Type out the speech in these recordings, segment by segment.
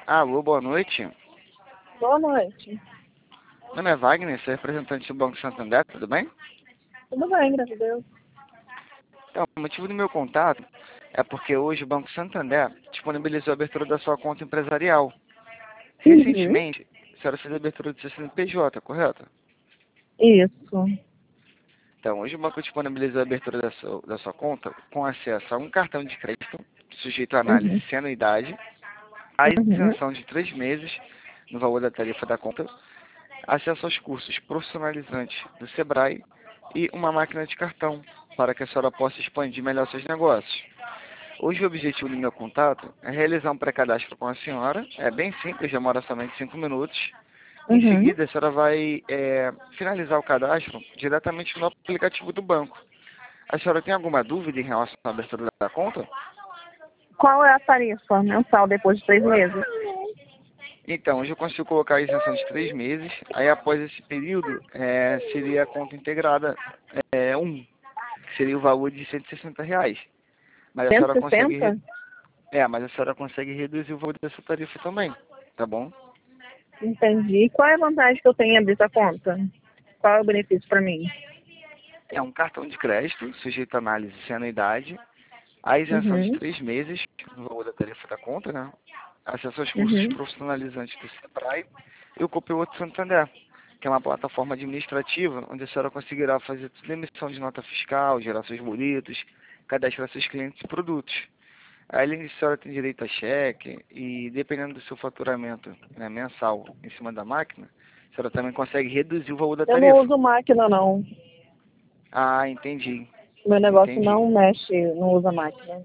Alô, boa noite. Boa noite. Meu nome é Wagner, sou representante do Banco Santander, tudo bem? Tudo bem, graças a Deus. Então, o motivo do meu contato é porque hoje o Banco Santander disponibilizou a abertura da sua conta empresarial. Uhum. Recentemente, a senhora fez a abertura do seu CNPJ, correto? Isso. Então, hoje o banco disponibilizou a abertura da sua conta com acesso a um cartão de crédito, sujeito à análise Uhum. sem anuidade, a Uhum. isenção de 3 meses no valor da tarifa da conta, acesso aos cursos profissionalizantes do Sebrae e uma máquina de cartão, para que a senhora possa expandir melhor seus negócios. Hoje o objetivo do meu contato é realizar um pré-cadastro com a senhora, é bem simples, demora somente 5 minutos. Em Uhum. seguida, a senhora vai finalizar o cadastro diretamente no aplicativo do banco. A senhora tem alguma dúvida em relação à abertura da conta? Qual é a tarifa mensal depois de 3 meses? Então, hoje eu consigo colocar a isenção de 3 meses, aí após esse período, seria a conta integrada 1, que seria o valor de R$ 160. Mas a senhora consegue, 160? mas a senhora consegue reduzir o valor dessa tarifa também, tá bom? Entendi. Qual é a vantagem que eu tenho em abrir essa conta? Qual é o benefício para mim? É um cartão de crédito, sujeito a análise sem anuidade, a isenção de Uhum. 3 meses no valor da tarifa da conta, né? Acesso aos cursos Uhum. profissionalizantes do Sebrae e o Copilot Santander, que é uma plataforma administrativa onde a senhora conseguirá fazer toda a emissão de nota fiscal, gerar seus boletos, cadastrar seus clientes e produtos. Além disso, a senhora tem direito a cheque e, dependendo do seu faturamento, né, mensal em cima da máquina, a senhora também consegue reduzir o valor da Eu não tarifa. uso máquina, não. Ah, entendi. Meu negócio Entendi. não mexe, não usa máquina.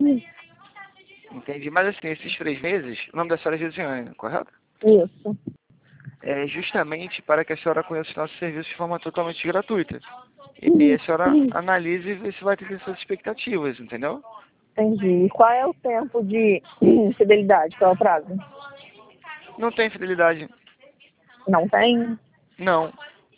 Entendi. Mas assim, esses 3 meses, o nome da senhora é Josiane, correto? Isso. É justamente para que a senhora conheça os nossos serviços de forma totalmente gratuita. E a senhora analise e vê se vai atender suas expectativas, entendeu? Entendi. E qual é o tempo de fidelidade? Qual é o prazo? Não tem fidelidade. Não tem? Não.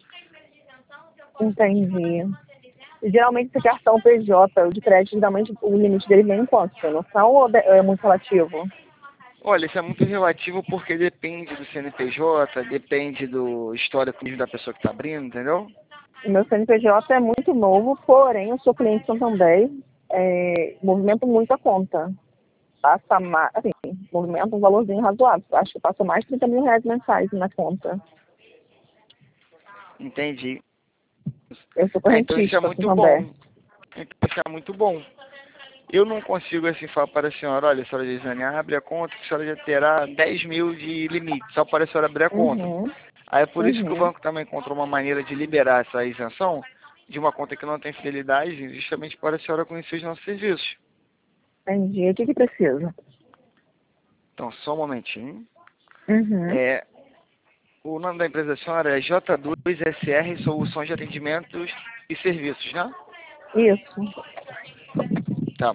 Entendi. Geralmente esse cartão PJ, o de crédito, geralmente o limite dele vem em quanto? Tem noção ou é muito relativo? Olha, isso é muito relativo porque depende do CNPJ, depende do histórico da pessoa que está abrindo, entendeu? O meu CNPJ é muito novo, porém eu sou cliente Santander, movimento muito a conta. Passa mais, assim, movimento um valorzinho razoável. Acho que passa mais de 30 mil reais mensais na conta. Entendi. Eu sou Então isso é correntista muito Santander. bom. Então isso é muito bom. Eu não consigo assim falar para a senhora, olha, senhora Gisane, abre a conta que a senhora já terá 10 mil de limite, só para a senhora abrir a conta. Uhum, Aí é por isso que o uhum. banco também encontrou uma maneira de liberar essa isenção de uma conta que não tem fidelidade, justamente para a senhora conhecer os nossos serviços. Entendi. O que precisa? Então, só um momentinho. Uhum. O nome da empresa da senhora é J2SR Soluções de Atendimentos e Serviços, né? Isso. Tá.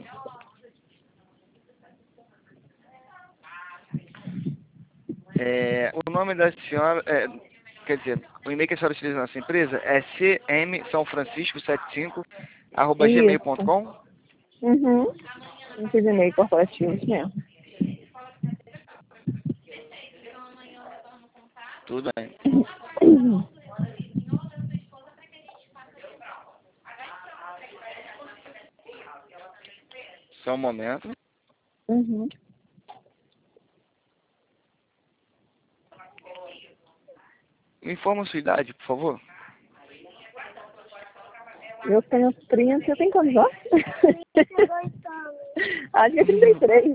O nome da senhora, quer dizer, o e-mail que a senhora utiliza na nossa empresa é cmsaofrancisco75 Isso. gmail.com. Uhum. Não fiz e-mail corporativo, isso mesmo. Tudo bem. Só um momento. Uhum. Me informa a sua idade, por favor. Eu tenho 30, eu tenho quantos anos? Acho que é 33.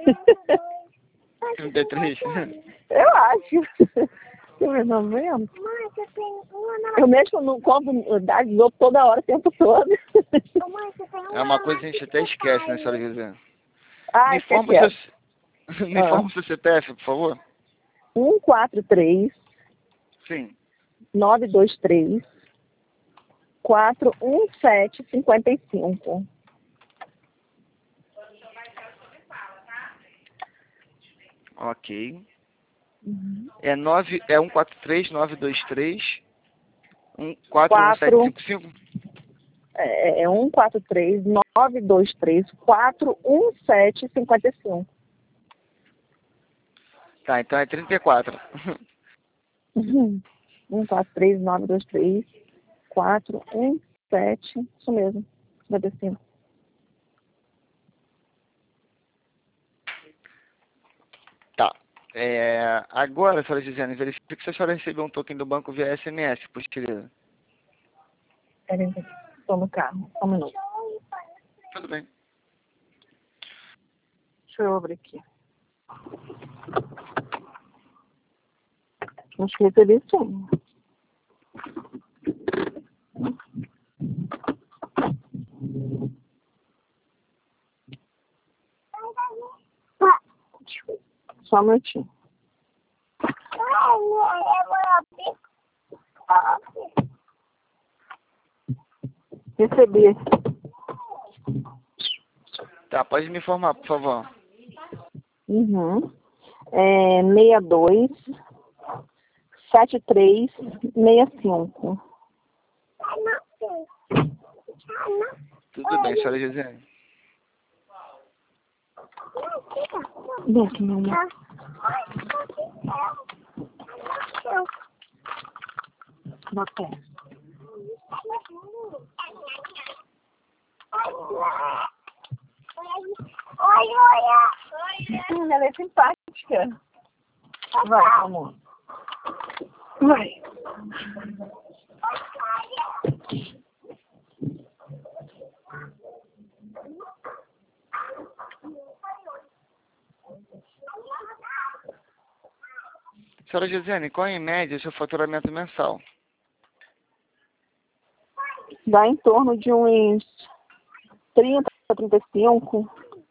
33. Eu acho. Eu mais ou menos. Eu mesmo não compro idade dos outros toda hora, o tempo todo. É uma coisa que a gente até esquece, né, senhora José? Ah, Me esquece informa o seu, essa. me informa o seu CPF, por favor. 143 Sim. 923 417 55. Ok. Uhum. É 143 923 4 41755. 143 923 417 55. Tá, então é 34. 143923 417, isso mesmo, 55. Tá. Agora, senhora Gisele, verifique se a senhora recebeu um token do banco via SMS, por gentileza. Peraí, estou no carro, só um minuto. Tudo bem. Deixa eu abrir aqui. Acho que recebi sim. Só um minutinho. Recebi. Tá, pode me informar, por favor. Uhum. 62 7365. Tudo bem, senhora Gisele. Vem aqui, meu amor. Bota essa. Ela é simpática. Vai, amor. Vai. Senhora Gisele, qual é, em média, o seu faturamento mensal? Dá em torno de uns 30 a 35.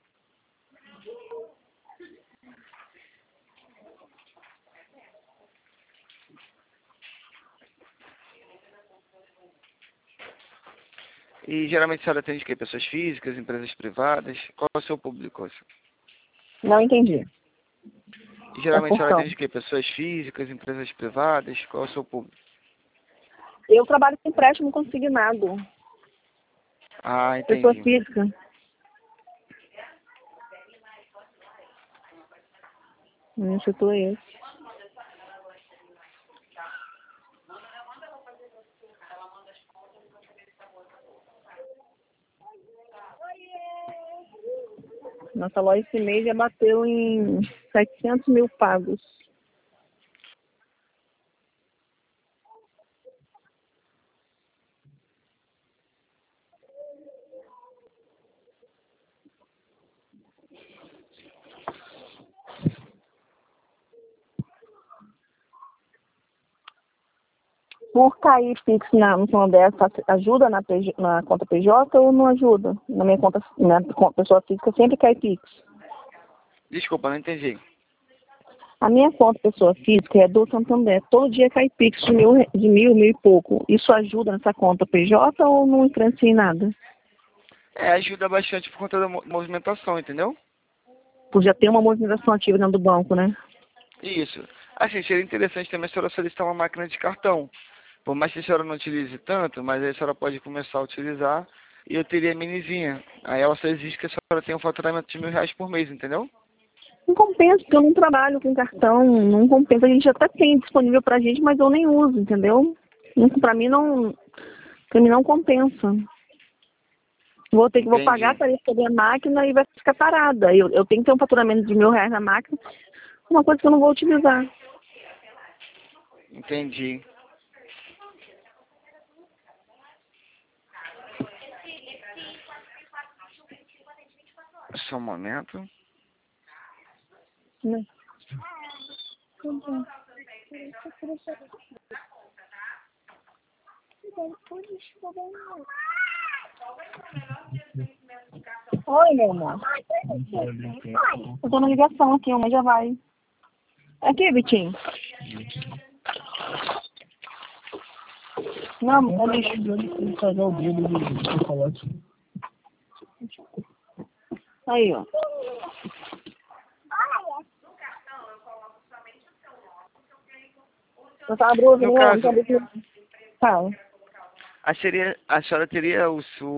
E geralmente a senhora atende quê? Pessoas físicas, empresas privadas? Qual é o seu público? Não entendi. E geralmente a senhora Portão. atende quê? Pessoas físicas, empresas privadas? Qual é o seu público? Eu trabalho com empréstimo consignado. Ah, Pessoa entendi. física. Chutou esse. Nossa loja esse mês já bateu em 700 mil pagos. Por cair Pix no fundo dessa, ajuda na conta PJ ou não ajuda? Na minha conta, pessoa física sempre cai Pix. Desculpa, não entendi. A minha conta pessoa física é do Santander. Todo dia cai Pix de mil e pouco. Isso ajuda nessa conta PJ ou não influencia em nada? Ajuda bastante por conta da movimentação, entendeu? Por já ter uma movimentação ativa dentro do banco, né? Isso. Assim, seria interessante também a senhora solicitar uma máquina de cartão. Por mais que a senhora não utilize tanto, mas aí a senhora pode começar a utilizar e eu teria a minizinha. Aí ela só exige que a senhora tenha um faturamento de R$ 1.000 por mês, entendeu? Não compensa, porque eu não trabalho com cartão. Não compensa. A gente até tem disponível pra gente, mas eu nem uso, entendeu? Pra mim não compensa. Vou pagar a Entendi. tarifa da máquina e vai ficar parada. Eu tenho que ter um faturamento de R$ 1.000 na máquina, uma coisa que eu não vou utilizar. Entendi. Só um momento. Né? Oi, meu amor. Eu tô na ligação aqui, mas já vai. Aqui, Vitinho. Não, é lixo. Aí, ó. Eu tava brusa, No não caso, sabia que... Fala. a senhora teria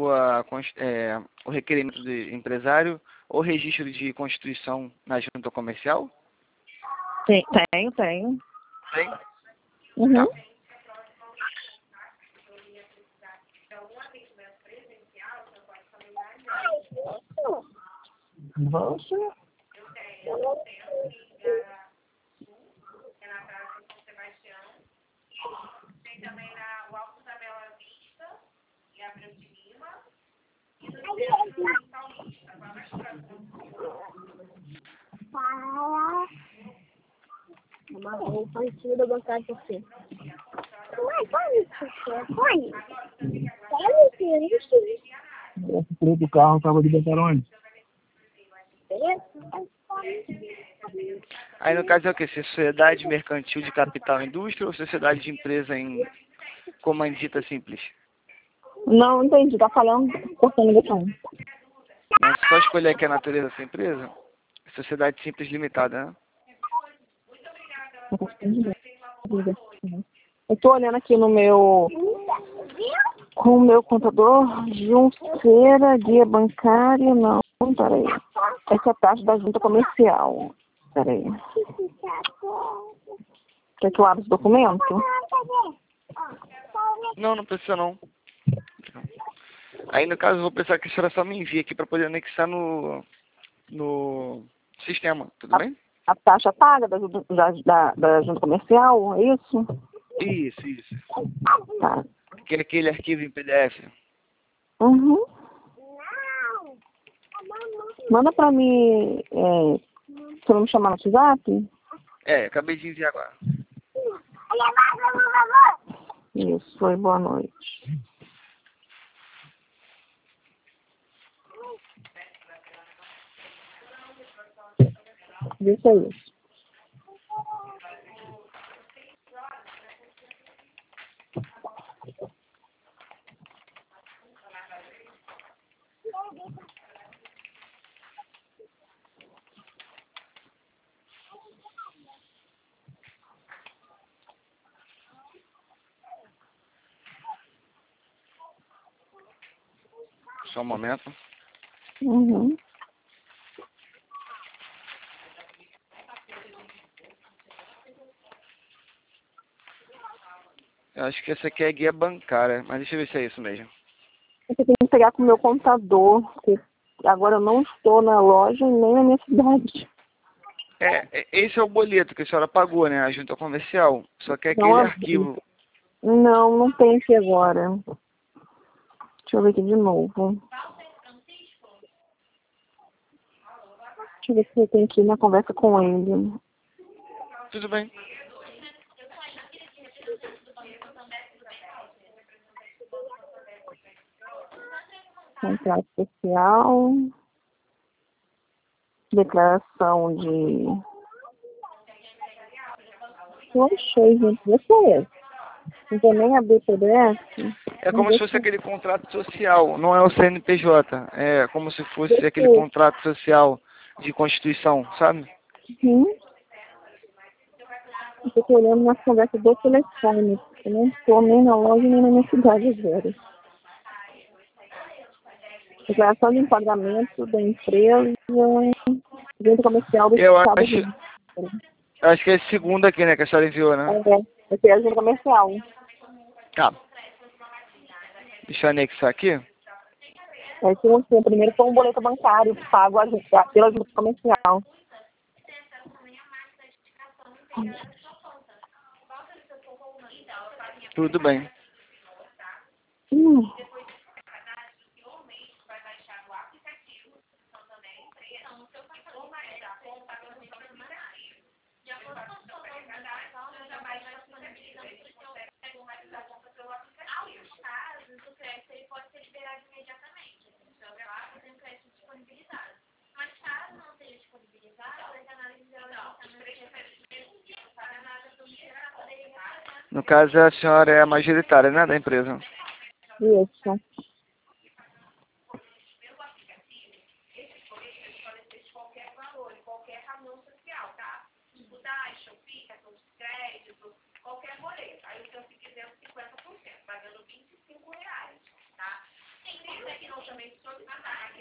o requerimento de empresário ou registro de constituição na junta comercial? Tenho. Tem? Uhum. Nossa. Uma roupa em cima da bancada de você. Mãe, pode isso? Pode? Pode isso? Esse preto do carro estava de Betarone. Aí no caso é o quê? Sociedade mercantil de capital e indústria ou sociedade de empresa em comandita simples? Não entendi, tá falando, cortando o som. Mas só escolher aqui a natureza dessa empresa? Sociedade simples limitada, né? Eu tô olhando aqui no meu, com o meu contador, Junceira, guia bancária, não, peraí. Essa é a taxa da junta comercial. Peraí. Quer que eu abra esse documento? Não, não precisa não. Aí no caso eu vou precisar que a senhora só me envie aqui para poder anexar no sistema, tudo bem? A taxa paga da junta comercial, é isso? Isso. Tá. Aquele arquivo em PDF. Uhum. Manda pra mim, você vai me chamar no WhatsApp? Acabei de enviar agora. Isso, foi boa noite. Isso é isso. Só um momento. Uhum. Eu acho que essa aqui é a guia bancária, mas deixa eu ver se é isso mesmo. Eu tenho que pegar com o meu contador, porque agora eu não estou na loja e nem na minha cidade. Esse é o boleto que a senhora pagou, né? A junta comercial. Só que é Não aquele abri. arquivo. Não tem aqui agora. Deixa eu ver aqui de novo. Deixa eu ver se eu tenho aqui na conversa com ele. Tudo bem. Contrato social. Declaração de... Eu achei, gente. Esse é esse. Não vou nem abrir o PDF. É como se fosse aquele contrato social, não é o CNPJ. É como se fosse aquele contrato social de constituição, sabe? Uhum. Eu estou olhando nas conversas do telefone. Eu não estou nem na loja nem na minha cidade agora. Declaração de enquadramento da empresa, junta comercial do Eu Estado acho, acho que é a segunda aqui, né, que a senhora enviou, né? Essa é a junta comercial. Tá. Deixa eu anexar aqui. O primeiro foi um boleto bancário pago pela junta comercial. Tudo bem. Hum. No caso, a senhora é a majoritária, né, da empresa? Isso.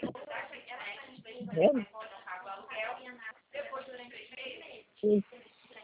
Isso.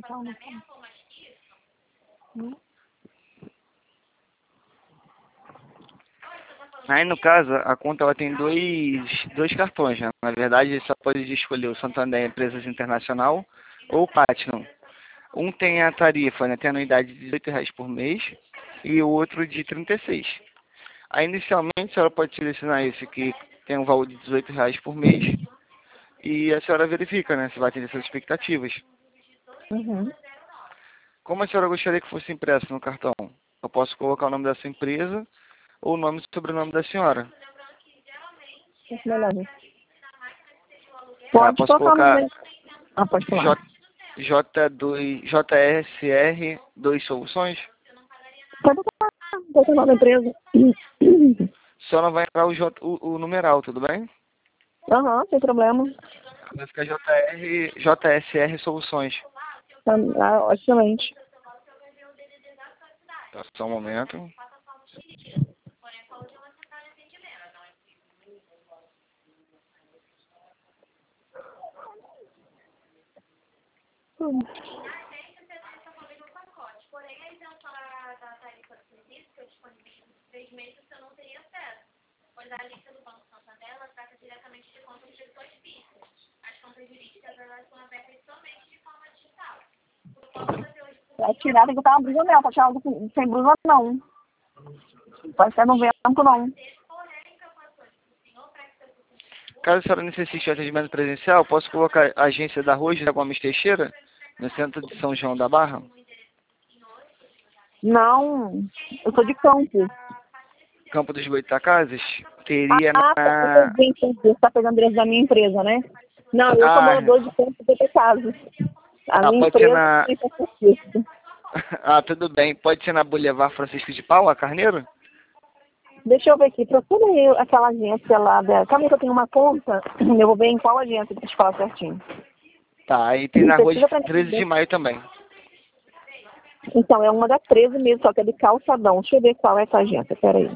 Aí, no caso, a conta ela tem dois cartões, né? Na verdade, só pode escolher o Santander Empresas Internacional ou o Platinum. Um tem a tarifa, né? Tem a anuidade de R$ 18 por mês e o outro de 36. Aí, inicialmente, a senhora pode selecionar esse que tem um valor de R$ 18 por mês e a senhora verifica, né? Se vai atender suas expectativas. Uhum. Como a senhora gostaria que fosse impresso no cartão? Eu posso colocar o nome da sua empresa ou o nome e sobrenome da senhora. Acho melhor, gente. Tá, Pode posso colocar o colocar nome. Ah, pode falar. JSR 2 Soluções? Pode botar. Bota o nome da empresa. Só não vai entrar o numeral, tudo bem? Aham, sem problema. Vai ficar JSR Soluções. Ah, excelente. Tá, só um momento. Vai tirar, tem que botar uma blusa nela, pra tirar algo sem blusa não. Pode ser no vento não. Caso a senhora necessite de atendimento presencial, posso colocar a agência da Rua José Gomes Teixeira, no centro de São João da Barra? Não, eu sou de campo. Campo dos Goitacazes? Teria Ah, na... você tá pegando direito da minha empresa, né? Não, eu sou Ah, morador de campo de casa. A minha pode ser empresa na... tem isso. Ah, tudo bem. Pode ser na Boulevard Francisco de Paula, Carneiro? Deixa eu ver aqui, procura aí aquela agência lá da... Calma aí que eu tenho uma conta, eu vou ver em qual agência pra te falar certinho. Tá, aí tem na rua de Pesquisa pra 13 de mim. maio também. Então, é uma das 13 mesmo, só que é de calçadão. Deixa eu ver qual é essa agência, peraí.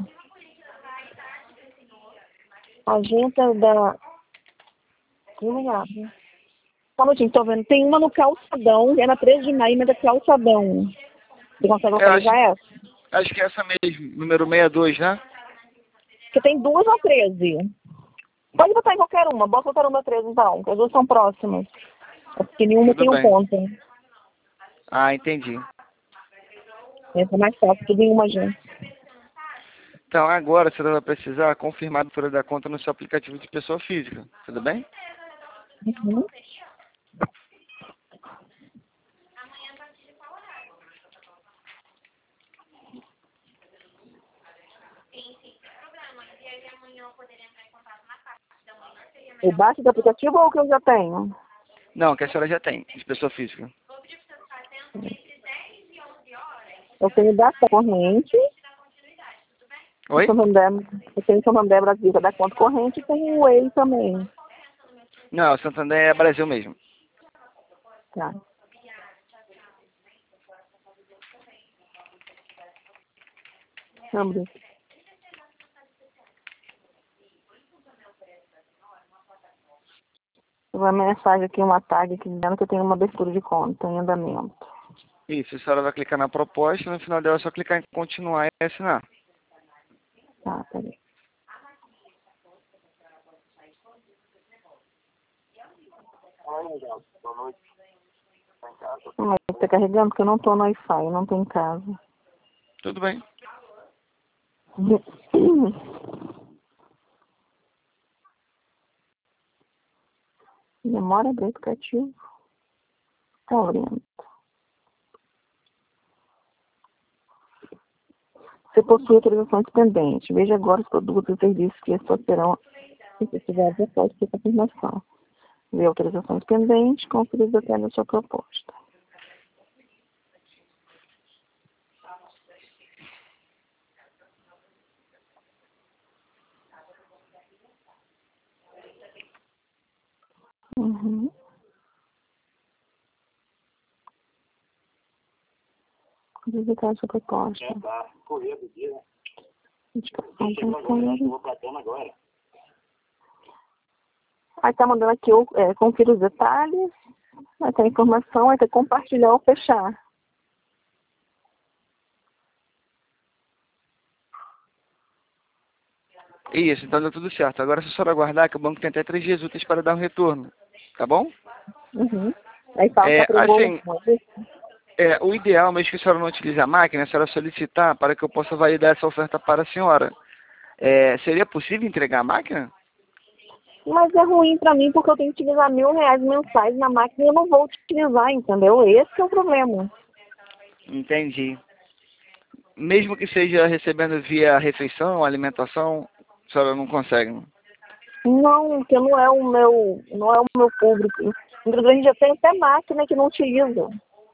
Agência da... Obrigada. Só um minutinho, tô vendo. Tem uma no calçadão, é na 13 de maio, mas é calçadão. Você consegue Eu localizar essa? acho que é essa mesmo, número 62, né? Porque tem duas na 13. Pode botar em qualquer uma, bota qualquer uma da 13 então, porque as duas são próximas. É porque nenhuma Tudo tem um bem. ponto. Ah, entendi. Essa é mais fácil, tudo em uma agência. Então, agora você vai precisar confirmar a abertura da conta no seu aplicativo de pessoa física. Tudo bem? Uhum. O baixo do aplicativo ou o que eu já tenho? Não, que a senhora já tem, de pessoa física. Eu tenho da corrente, Oi? eu tenho Santander Brasil, que é da conta corrente, e tem o Way também. Não, Santander é Brasil mesmo. Tá. Vamos ver. Uma mensagem aqui, uma tag aqui dizendo que eu tenho uma abertura de conta em andamento. Isso, a senhora vai clicar na proposta e no final dela é só clicar em continuar e assinar. Tá, peraí. Mas tá carregando porque eu não tô no Wi-Fi, eu não tô em casa. Tudo bem. Demora abrir aplicativo. Tá lento. Você possui autorizações pendentes. Veja agora os produtos e serviços que só serão necessidades após a confirmação. Vê autorizações pendentes, confira os detalhes da sua proposta. Uhum. Confira os detalhes da sua proposta. É, tá. Correr do dia, né? Indicação Chegou agora, completa. chegou pra cama agora. Aí tá mandando aqui, confira os detalhes, Vai ter informação, vai ter que compartilhar ou fechar. Isso, então deu tudo certo. Agora é só a senhora aguardar que o banco tem até 3 dias úteis para dar um retorno. Tá bom? Uhum. Aí fala que aprovou. Assim, o ideal, mesmo que a senhora não utilize a máquina, é a senhora solicitar para que eu possa validar essa oferta para a senhora. Seria possível entregar a máquina? Mas é ruim pra mim porque eu tenho que utilizar R$ 1.000 mensais na máquina e eu não vou utilizar, entendeu? Esse é o problema. Entendi. Mesmo que seja recebendo via refeição, alimentação, a senhora não consegue, não? Não, porque não é o meu público. Inclusive, a gente já tem até máquina que não utiliza.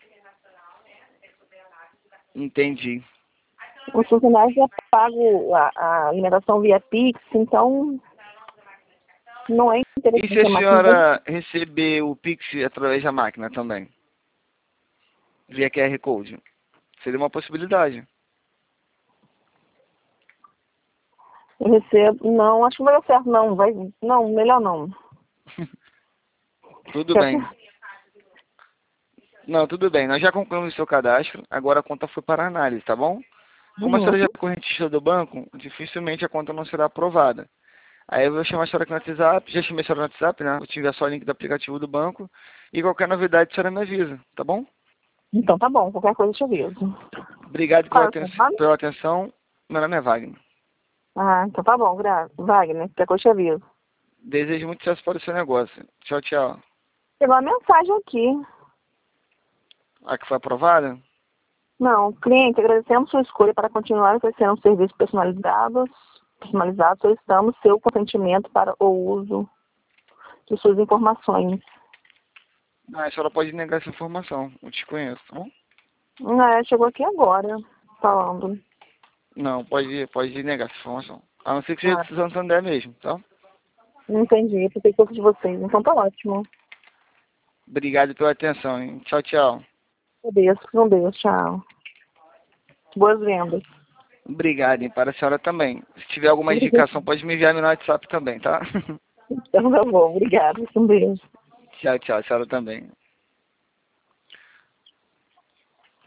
Entendi. Os funcionários já pagam a alimentação via Pix, então não é E interessante se a a máquina. senhora receber o Pix através da máquina também? Via QR Code? Seria uma possibilidade. Eu recebo. Não, acho que não vai dar certo, não. Não, melhor não. Tudo bem. Não, tudo bem. Nós já concluímos o seu cadastro. Agora a conta foi para análise, tá bom? Como a senhora já é correntista do banco, dificilmente a conta não será aprovada. Aí eu vou chamar a senhora aqui no WhatsApp. Já chamei a senhora no WhatsApp, né? Vou te enviar só o link do aplicativo do banco. E qualquer novidade a senhora me avisa, tá bom? Então tá bom, qualquer coisa eu te aviso. Obrigado Qual é o seu nome? pela atenção. Meu nome é Wagner. Ah, então tá bom, graças. Wagner, qualquer coisa eu te aviso. Desejo muito sucesso para o seu negócio. Tchau, tchau. Chegou uma mensagem aqui. A que foi aprovada? Não, cliente, agradecemos sua escolha para continuar oferecendo serviços personalizados. Solicitamos seu consentimento para o uso de suas informações. Ah, a senhora pode negar essa informação. Eu te conheço, tá bom? Chegou aqui agora, falando. Não, pode negar essa informação. A não ser que seja de Santander mesmo, tá? Não entendi, eu pensei que fosse de vocês. Então tá ótimo. Obrigado pela atenção, hein? Tchau, tchau. Com Deus, tchau. Boas vendas. Obrigado, hein? Para a senhora também. Se tiver alguma indicação, pode me enviar no WhatsApp também, tá? Então tá bom, obrigada. Com Deus. Tchau, tchau. A senhora também.